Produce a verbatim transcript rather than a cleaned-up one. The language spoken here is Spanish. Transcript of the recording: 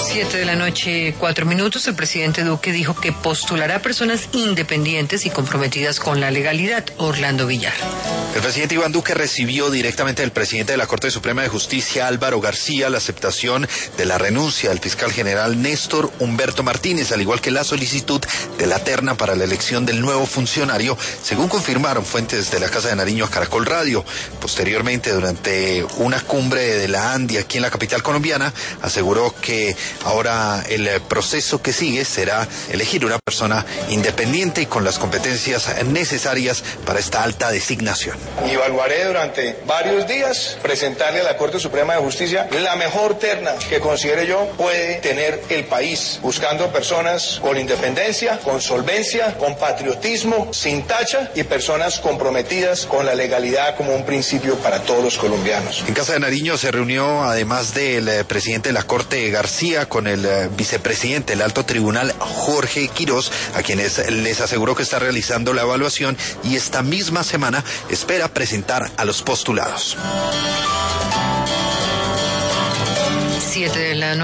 Siete de la noche, cuatro minutos. El presidente Duque dijo que postulará personas independientes y comprometidas con la legalidad. Orlando Villar. El presidente Iván Duque recibió directamente del presidente de la Corte Suprema de Justicia, Álvaro García, la aceptación de la renuncia del fiscal general Néstor Humberto Martínez, al igual que la solicitud de la terna para la elección del nuevo funcionario, según confirmaron fuentes de la Casa de Nariño a Caracol Radio. Posteriormente, durante una cumbre de la ANDI aquí en la capital colombiana, aseguró que ahora el proceso que sigue será elegir una persona independiente y con las competencias necesarias para esta alta designación. Y evaluaré durante varios días presentarle a la Corte Suprema de Justicia la mejor terna que considere yo puede tener el país, buscando personas con independencia, con solvencia, con patriotismo, sin tacha y personas comprometidas con la legalidad como un principio para todos los colombianos. En Casa de Nariño se reunió, además del eh, presidente de la Corte García, con el eh, vicepresidente del Alto Tribunal Jorge Quirós, a quienes les aseguró que está realizando la evaluación y esta misma semana espera presentar a los postulados. Siete de la noche.